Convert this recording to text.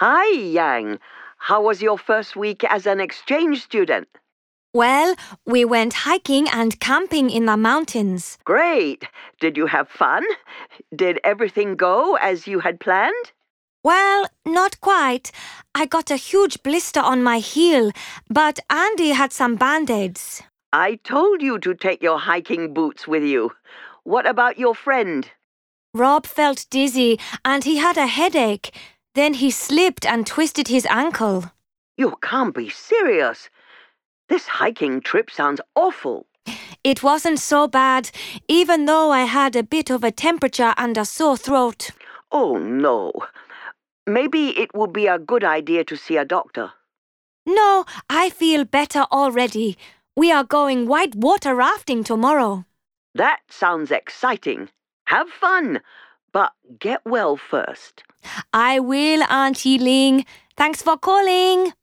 Hi, Yang. How was your first week as an exchange student? Well, we went hiking and camping in the mountains. Great. Did you have fun? Did everything go as you had planned? Well, not quite. I got a huge blister on my heel, but Andy had some band-aids. I told you to take your hiking boots with you. What about your friend? Rob felt dizzy and he had a headache. Then he slipped and twisted his ankle. You can't be serious. This hiking trip sounds awful. It wasn't so bad, even though I had a bit of a temperature and a sore throat. Oh, no. Maybe it would be a good idea to see a doctor. No, I feel better already. We are going whitewater rafting tomorrow. That sounds exciting. Have fun, but get well first. I will, Auntie Ling. Thanks for calling.